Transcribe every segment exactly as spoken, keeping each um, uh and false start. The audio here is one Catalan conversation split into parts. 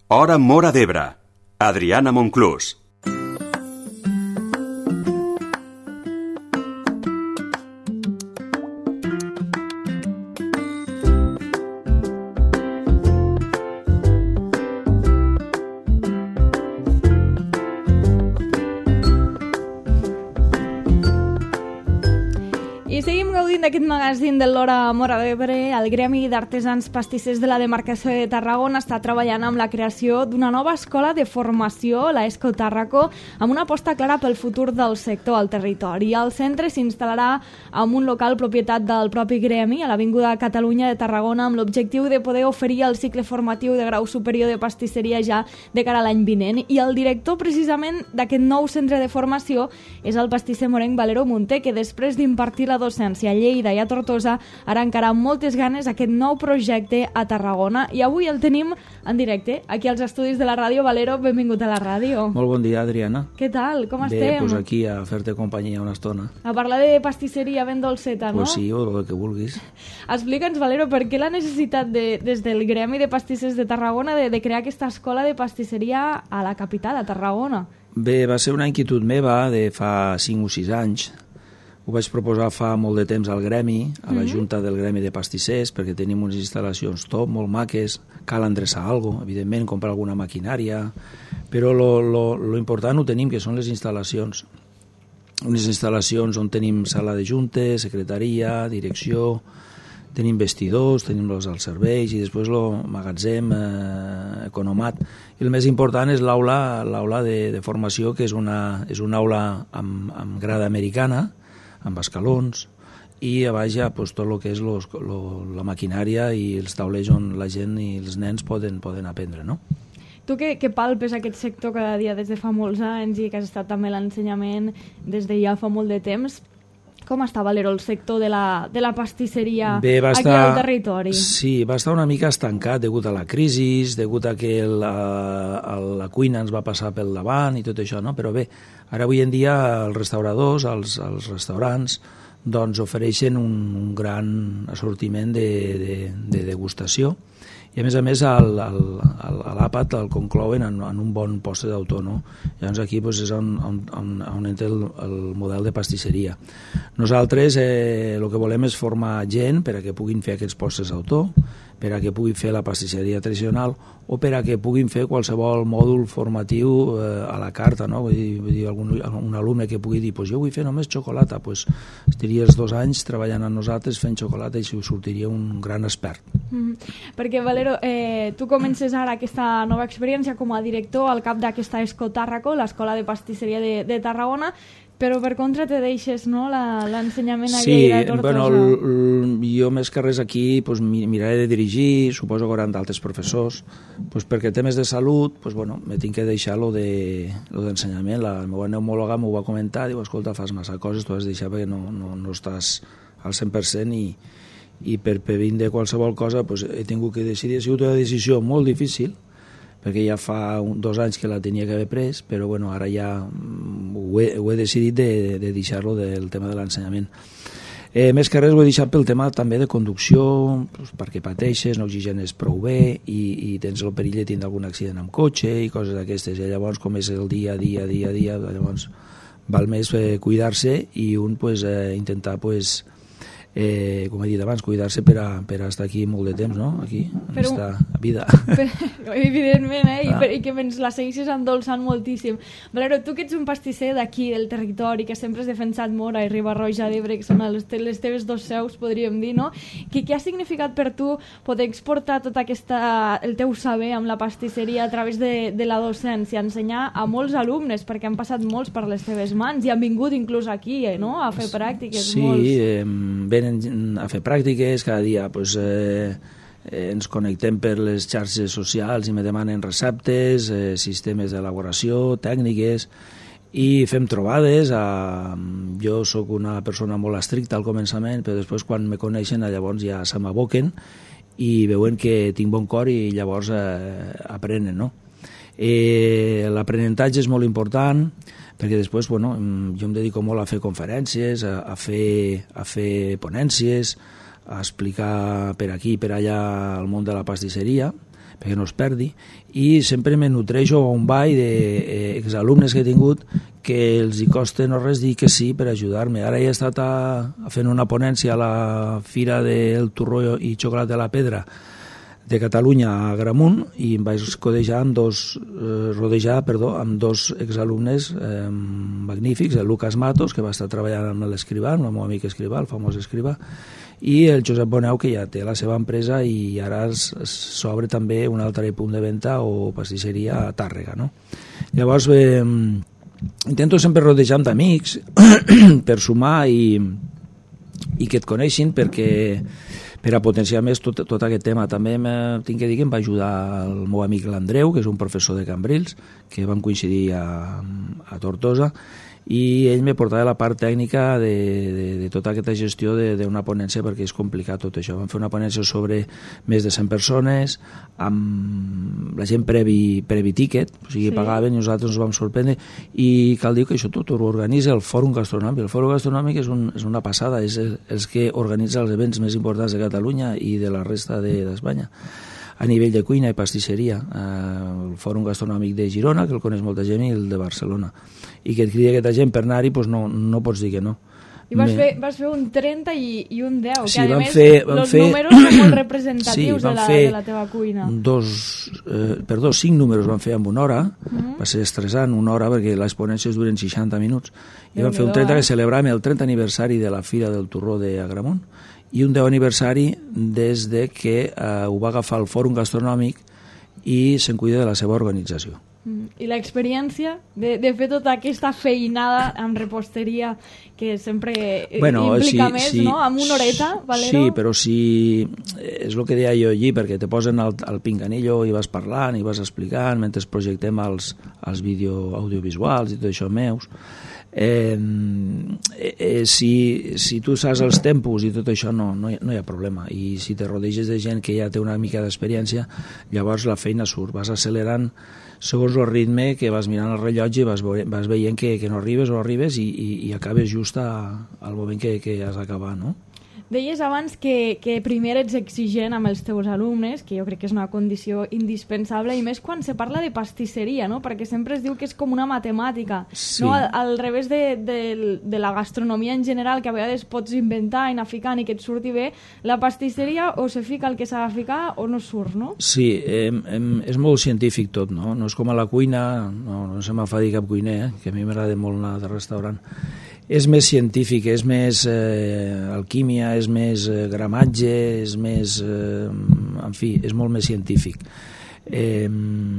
Hora Móra d'Ebre. Adriana Monclús. I seguim gaudint d'aquest magazín de l'Hora Móra d'Ebre. El Gremi d'Artesans Pastissers de la demarcació de Tarragona està treballant amb la creació d'una nova escola de formació, la ESCO Tàrraco, amb una aposta clara pel futur del sector al territori. El centre s'instal·larà en un local propietat del propi Gremi, a l'Avinguda Catalunya de Tarragona, amb l'objectiu de poder oferir el cicle formatiu de grau superior de pastisseria ja de cara a l'any vinent. I el director, precisament, d'aquest nou centre de formació és el pastisser morenc Valero Munté, que després d'impartir la docència a Lleida i a Tortosa ara encara amb moltes ganes aquest nou projecte a Tarragona, i avui el tenim en directe aquí als estudis de la ràdio. Valero, benvingut a la ràdio. Molt bon dia, Adriana. Què tal? Com Bé, estem? Bé, doncs aquí a fer-te companyia una estona. A parlar de pastisseria ben dolceta, no? Pues sí, o el que vulguis. Explica'ns, Valero, per què la necessitat de, des del Gremi de Pastissers de Tarragona de, de crear aquesta escola de pastisseria a la capital, a Tarragona? Bé, va ser una inquietud meva de fa cinc o sis anys. Ho vaig proposar fa molt de temps al Gremi, a la Junta del Gremi de Pastissers, perquè tenim unes instal·lacions top, molt maques, cal endreçar alguna cosa, evidentment, comprar alguna maquinària, però lo, lo, lo important ho tenim, que són les instal·lacions. Unes instal·lacions on tenim sala de juntes, secretaria, direcció, tenim vestidors, tenim els als serveis i després el magatzem, eh, economat. I el més important és l'aula l'aula de, de formació, que és una, és una aula amb, amb grada americana, amb escalons, i a baix ja pues, tot el que és los, lo, la maquinària i els taulers on la gent i els nens poden, poden aprendre, no? Tu que, que palpes aquest sector cada dia des de fa molts anys i que has estat també a l'ensenyament des de ja fa molt de temps, com està, Valero, el sector de la, de la pastisseria Bé, va aquí estar, al territori? Sí, va estar una mica estancat degut a la crisi, degut a que la, la cuina ens va passar pel davant i tot això, no? Però bé, ara avui en dia els restauradors, els, els restaurants, doncs ofereixen un, un gran assortiment de, de, de degustació, i a més a més l'àpat el conclouen en, en un bon postre d'autor, no? Llavors aquí doncs, és on, on, on, on entra el, el model de pastisseria. Nosaltres eh, el que volem és formar gent per a que puguin fer aquests postres d'autor, per a que puguin fer la pastisseria tradicional o per a que puguin fer qualsevol mòdul formatiu eh, a la carta, no? Vull dir, vull dir algun, un alumne que pugui dir pues jo vull fer només xocolata, pues estaries dos anys treballant amb nosaltres fent xocolata i sortiria un gran expert. Mm-hmm. Perquè, Valero, eh, tu comences ara aquesta nova experiència com a director al cap d'aquesta ESCO Tàrraco, l'Escola de Pastisseria de, de Tarragona, però per contra te deixes, no?, l'ensenyament a Lleida, a Tortosa. Sí, bueno, jo més que res aquí pues, miraré de dirigir, suposo que hi haurà d'altres professors, pues, perquè temes de salut, pues, bueno, me tinc que deixar lo de lo d'ensenyament. La meva neumòloga m'ho va comentar, diu, escolta, fas massa coses, tu has de deixar perquè no, no, no estàs al cent per cent i, i per, per vindre qualsevol cosa pues, he tingut que decidir. Ha sigut una decisió molt difícil, perquè ja fa un, dos anys que la tenia que haver pres, però bueno, ara ja ho he, ho he decidit de, de, de deixar-lo del tema de l'ensenyament. Eh, més que res ho he deixat pel tema també de conducció, doncs, perquè pateixes, no oxigenes prou bé i, i tens el perill de tindre algun accident amb cotxe i coses d'aquestes, i llavors com és el dia a dia, dia a dia, llavors val més eh, cuidar-se i un pues, eh, intentar pues, Eh, com he dit abans, cuidar-se per, a, per a estar aquí molt de temps, no? Aquí, en però, esta vida. Però, evidentment, eh? I, per, i que ens la segueixes endolçant moltíssim. Valero, tu que ets un pastisser d'aquí, del territori, que sempre has defensat Móra i Riba-roja d'Ebre, que són les, te, les teves dos seus, podríem dir, no? Que, què ha significat per tu poder exportar tot aquesta, el teu saber amb la pastisseria a través de, de la docència, ensenyar a molts alumnes, perquè han passat molts per les teves mans i han vingut inclús aquí, eh, no?, a fer pràctiques. Sí, molts. Eh, venen a fer pràctiques, cada dia pues, eh, eh, ens connectem per les xarxes socials i me demanen receptes, eh, sistemes d'elaboració, tècniques, i fem trobades. A, jo sóc una persona molt estricta al començament, però després quan me coneixen llavors ja se m'aboquen i veuen que tinc bon cor i llavors eh, aprenen, no? Eh, l'aprenentatge és molt important perquè després bueno, jo em dedico molt a fer conferències, a, a, fer, a fer ponències, a explicar per aquí i per allà el món de la pastisseria, perquè no es perdi, i sempre me nutreixo a un ball d'exalumnes que he tingut que els hi costa no res dir que sí per ajudar-me. Ara he estat a, a fent una ponència a la Fira del Torró i Xocolata de la Pedra de Catalunya a Agramunt i em vaig codejar amb dos, eh, rodejar perdó, amb dos exalumnes eh, magnífics, el Lucas Matos, que va estar treballant amb l'escrivà, amb el meu amic escrivà, el famós escrivà, i el Josep Boneu, que ja té la seva empresa i ara s'obre també un altre punt de venda o pastisseria a Tàrrega, no? Llavors eh, intento sempre rodejar d'amics per sumar i, i que et coneixin, perquè per a potenciar més tot, tot aquest tema. També tinc que dir que em va ajudar el meu amic l'Andreu, que és un professor de Cambrils, que vam coincidir a, a Tortosa, i ell me portava la part tècnica de, de, de tota aquesta gestió d'una ponència, perquè és complicat tot això. Vam fer una ponència sobre més de cent persones, amb la gent previ, previ tiquet, o sigui, sí. Pagaven i nosaltres ens vam sorprendre, i cal dir que això tot ho organitza el Fòrum Gastronòmic. El Fòrum Gastronòmic és, un, és una passada, és el, els que organitza els events més importants de Catalunya i de la resta d'Espanya. De, a nivell de cuina i pastisseria, eh, el Fòrum Gastronòmic de Girona, que el coneix molta gent, i el de Barcelona. I que et crida aquesta gent per anar-hi, doncs no, no pots dir que no. I vas, Me... fer, vas fer un trenta i, i un deu, sí, que a més fer, els fer... números són molt representatius sí, de, la, de la teva cuina. Dos, eh, perdó, cinc números van fer en una hora, uh -huh. Va ser estressant, una hora, perquè les ponències duren seixanta minuts, i van fer un trenta que celebràvem el trenta aniversari de la Fira del Torró d'Agramunt, i un deu aniversari des de que eh, ho va agafar el Fòrum Gastronòmic i se'n cuida de la seva organització. Mm. I l'experiència de, de fer tota aquesta feinada amb reposteria que sempre bueno, implica sí, més, sí, no? Amb una horeta, Valero? Sí, però si... És el que deia jo allí, perquè te posen al, al pinganillo i vas parlant i vas explicant mentre projectem els, els vídeos audiovisuals i tot això meus. Eh, eh, si, si tu saps els tempos i tot això no, no, hi, no hi ha problema, i si te rodeges de gent que ja té una mica d'experiència, llavors la feina surt, vas accelerant segons el ritme que vas mirant el rellotge i vas, vas veient que, que no arribes o arribes i, i, i acabes just a, al moment que, que has d'acabar, no? Deies abans que, que primer ets exigent amb els teus alumnes, que jo crec que és una condició indispensable, i més quan se parla de pastisseria, no? Perquè sempre es diu que és com una matemàtica, sí. No? Al, al revés de, de, de la gastronomia en general, que a vegades pots inventar i anar ficant i que et surti bé, la pastisseria o se fica el que s'ha de ficar o no surt, no? Sí, eh, eh, és molt científic tot, no? No és com a la cuina, no, no se m'enfadi cap cuiner, eh? Que a mi m'agrada molt anar de restaurant. És més científic, és més eh, alquímia, és més eh, gramatge, és més... Eh, en fi, és molt més científic. Eh,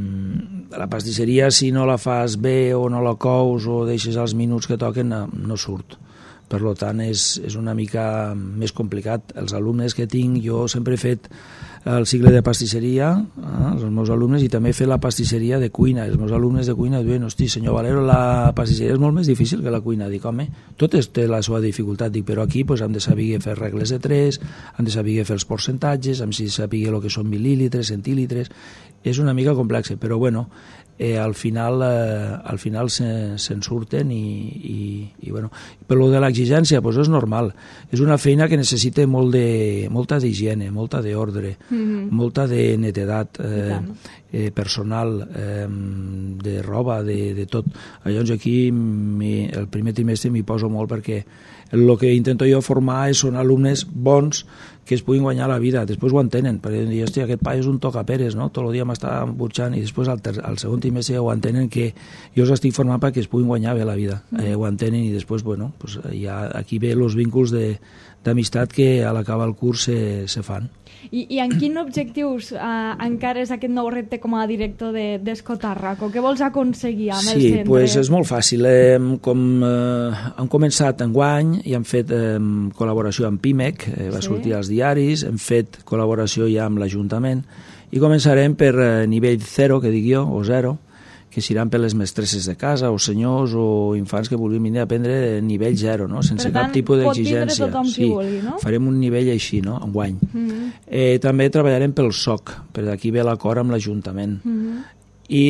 la pastisseria, si no la fas bé o no la cous o deixes els minuts que toquen, no, no surt. Per tant, és, és una mica més complicat. Els alumnes que tinc, jo sempre he fet el cicle de pastisseria, eh, els meus alumnes, i també he fet la pastisseria de cuina. Els meus alumnes de cuina diuen, hosti, senyor Valero, la pastisseria és molt més difícil que la cuina. Dic, home, tot té la seva dificultat, dic, però aquí pues, hem de saber fer regles de tres, hem de saber fer els percentatges, hem de saber el que són mil·lílitres, centílitres. És una mica complex, però bueno, eh, al final, eh, al final se'n se surten i, i, i bueno. Per lo de l'exigència, pues és normal. És una feina que necessita molt de, molta d'higiene, molta d'ordre, mm-hmm. molta de netedat eh, eh, personal, eh, de roba, de, de tot. Llavors aquí mi, el primer trimestre m'hi poso molt perquè el que intento jo formar són alumnes bons que es puguin guanyar la vida, després ho entenen, perquè dir, hòstia, aquest pa és un tocaperes, no? Tot el dia m'està burxant, i després al, ter al segon trimestre ho entenen que jo els estic formant perquè es puguin guanyar bé la vida, eh, ho entenen, i després, bueno, pues, ja aquí ve els vincles d'amistat que a l'acabar el curs se, se fan. I, I en quin objectius eh, encara és aquest nou repte com a director d'Escotàrraco? Què vols aconseguir amb sí, el centre? Sí, pues és molt fàcil. Eh, com eh, hem començat enguany i hem fet eh, col·laboració amb Pimec, eh, va sí. sortir als diaris, hem fet col·laboració ja amb l'Ajuntament i començarem per eh, nivell zero, que dic jo, o zero, que seran per les mestresses de casa o senyors o infants que vulguin venir a aprendre nivell zero, no? Sense tant, cap tipus d'exigència. Pot tothom sí, qui vulgui, no? Farem un nivell així, no? Enguany. Mm-hmm. eh, també treballarem pel S O C, per d'aquí ve l'acord amb l'Ajuntament. Mm-hmm. I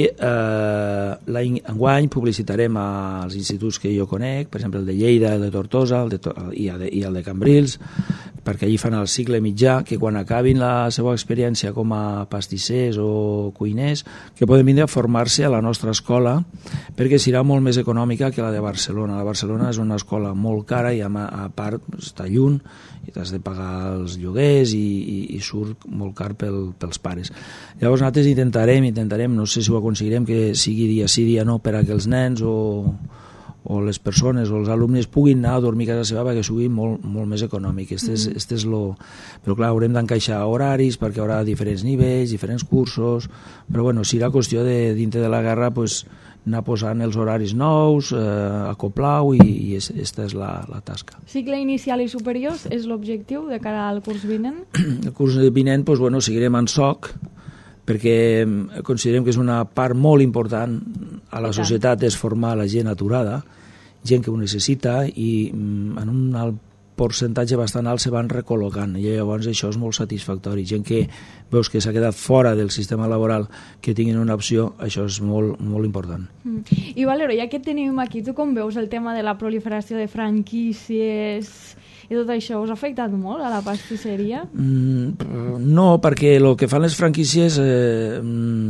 eh, enguany publicitarem als instituts que jo conec, per exemple el de Lleida, el de Tortosa, el de, i, el de, i el de Cambrils, perquè allí fan el cicle mitjà, que quan acabin la seva experiència com a pastissers o cuiners, que poden vindre a formar-se a la nostra escola, perquè serà molt més econòmica que la de Barcelona. La Barcelona és una escola molt cara i a, a part està lluny, i t'has de pagar els lloguers i, i, i surt molt car pel, pels pares. Llavors nosaltres intentarem, intentarem, no sé si ho aconseguirem, que sigui dia sí, dia no, per a que els nens o, o les persones o els alumnes puguin anar a dormir a casa seva perquè sigui molt, molt més econòmic. Este és, este és lo... Però clar, haurem d'encaixar horaris perquè hi haurà diferents nivells, diferents cursos, però bueno, serà qüestió de, dintre de la guerra, pues, anar posant els horaris nous, eh, acoplar-ho i, i aquesta és la, la tasca. Cicle inicial i superiors és l'objectiu de cara al curs vinent? El curs vinent, pues, bueno, seguirem en S O C, perquè considerem que és una part molt important a la societat és formar la gent aturada, gent que ho necessita i en un alt percentatge bastant alt se van recol·locant i llavors això és molt satisfactori. Gent que veus que s'ha quedat fora del sistema laboral, que tinguin una opció, això és molt, molt important. Mm. I Valero, ja que tenim aquí, tu com veus el tema de la proliferació de franquícies i tot això, us ha afectat molt a la pastisseria? Mm, no, perquè el que fan les franquícies eh,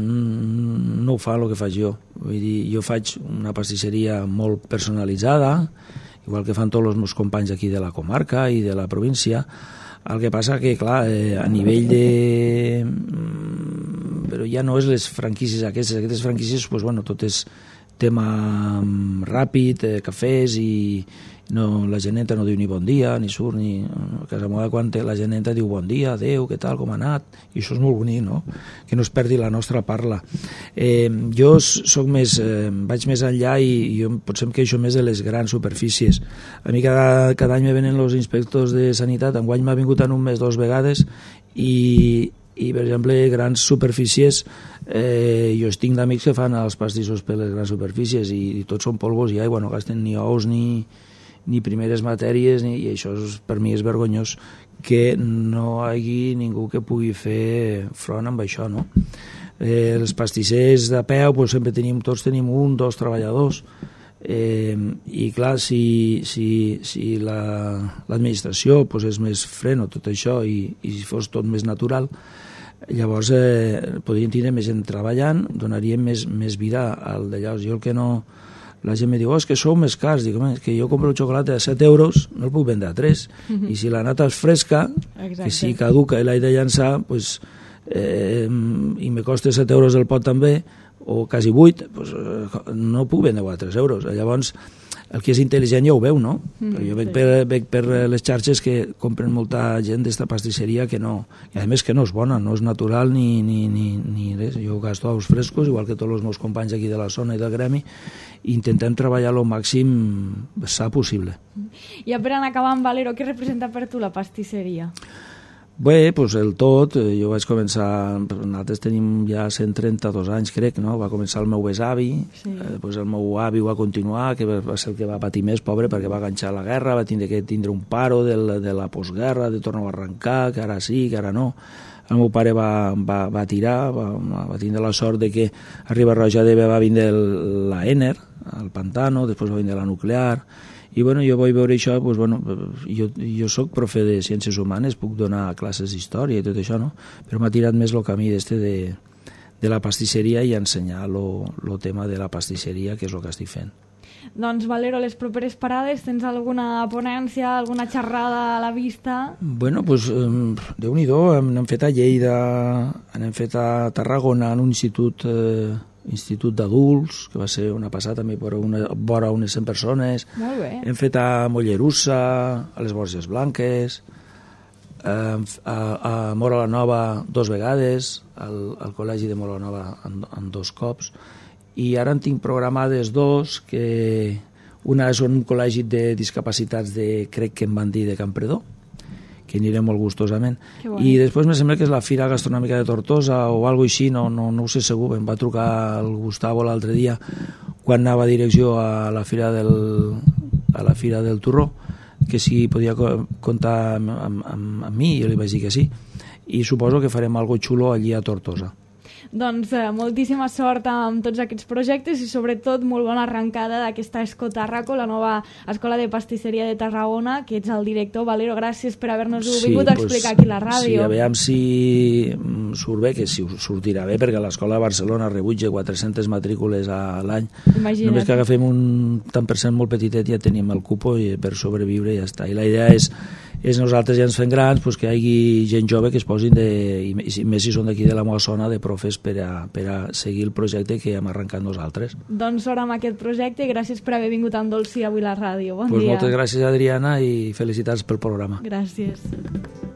no ho fa el que faig jo. Vull dir, jo faig una pastisseria molt personalitzada, igual que fan tots els meus companys aquí de la comarca i de la província. El que passa que, clar, eh, a nivell de... Però ja no és les franquícies aquestes. Aquestes franquícies, pues, bueno, tot és tema ràpid, eh, cafès i... No, la gent entra no diu ni bon dia, ni surt, ni... A casa meva, quan la gent entra diu bon dia, adeu, què tal, com ha anat? I això és molt bonic, no? Que no es perdi la nostra parla. Eh, jo soc més, eh, vaig més enllà i, i jo potser em queixo més de les grans superfícies. A mi cada, cada any me venen els inspectors de sanitat, enguany m'ha vingut en un mes dos vegades i, i per exemple, grans superfícies, eh, jo estic d'amics que fan els pastissos per les grans superfícies i, i tots són polvos i aigua, no gasten ni ous ni... ni primeres matèries, ni, i això és, per mi és vergonyós que no hi hagi ningú que pugui fer front amb això, no? Eh, els pastissers de peu, pues, sempre tenim, tots tenim un, dos treballadors, eh, i clar, si, si, si l'administració la, pues, és més freno tot això i, i si fos tot més natural, llavors eh, podríem tindre més gent treballant, donaríem més, més vida al d'allò. Jo el que no... La gent me diu, oh, és que sou més cars. Dic, home, és que jo compro el xocolata de set euros, no el puc vendre a tres. Uh-huh. I si la nata és fresca, exacte, que si caduca i l'he de llançar, pues, eh, i me costa set euros el pot també, o quasi vuit, pues, no puc vendre-ho a tres euros. Llavors, el que és intel·ligent ja ho veu, no? Mm, jo veig, sí. per, veig per les xarxes que compren molta gent d'esta pastisseria que no, i a més que no és bona, no és natural ni, ni, ni, ni res. Jo gasto ous frescos, igual que tots els meus companys aquí de la zona i del gremi, i intentem treballar el màxim sa possible. I per anar acabant, Valero, què representa per tu la pastisseria? Bé, doncs el tot, jo vaig començar, nosaltres tenim ja cent trenta-dos anys, crec, no? Va començar el meu besavi, sí. eh, després el meu avi va continuar, que va ser el que va patir més, pobre, perquè va enganxar la guerra, va tindre que tindre un paro de la, de la postguerra, de tornar a arrencar, que ara sí, que ara no. El meu pare va, va, va tirar, va, va tindre la sort de que a Riba-roja va vindre el, la Ener, el Pantano, després va vindre la nuclear. I bueno, jo vull veure això, doncs, bueno, jo, jo soc profe de Ciències Humanes, puc donar classes d'història i tot això, no? Però m'ha tirat més el camí d'este de, de la pastisseria i ensenyar el tema de la pastisseria, que és el que estic fent. Doncs, Valero, les properes parades, tens alguna ponència, alguna xerrada a la vista? Bueno, doncs, eh, Déu-n'hi-do, n'hem fet a Lleida, n'hem fet a Tarragona, en un institut... Eh, institut d'adults, que va ser una passada també per una, vora unes cent persones. Molt bé. Hem fet a Mollerussa, a les Borges Blanques, a, a, a Mora la Nova dos vegades, al, al col·legi de Mora la Nova en, en dos cops, i ara en tinc programades dos, que una és un col·legi de discapacitats de, crec que em van dir, de Campredó, que anirem molt gustosament. I després me sembla que és la Fira Gastronòmica de Tortosa o alguna cosa així, no, no, no ho sé segur. Em va trucar el Gustavo l'altre dia quan anava a direcció a la Fira del, a la Fira del Torró, que si podia comptar amb, amb, amb, amb mi, jo li vaig dir que sí. I suposo que farem algo xulo allí a Tortosa. Doncs eh, moltíssima sort amb tots aquests projectes i sobretot molt bona arrencada d'aquesta Esco Tàrraco, la nova escola de pastisseria de Tarragona, que ets el director. Valero, gràcies per haver-nos-ho sí, vingut a pues, explicar aquí a la ràdio. Sí, a veure si surt bé, que si sortirà bé, perquè l'escola de Barcelona rebutja quatre-centes matrícules a l'any. Només que agafem un tant per cent molt petitet ja tenim el cupo i per sobreviure ja està. I la idea és, és nosaltres ja ens fem grans, pues, que hi hagi gent jove que es posin, de, i més si són d'aquí de la meva zona, de profes per a, per a seguir el projecte que hem arrencat nosaltres. Doncs sort amb aquest projecte i gràcies per haver vingut amb Dolci avui a la ràdio. Bon pues dia. Moltes gràcies, Adriana, i felicitats pel programa. Gràcies.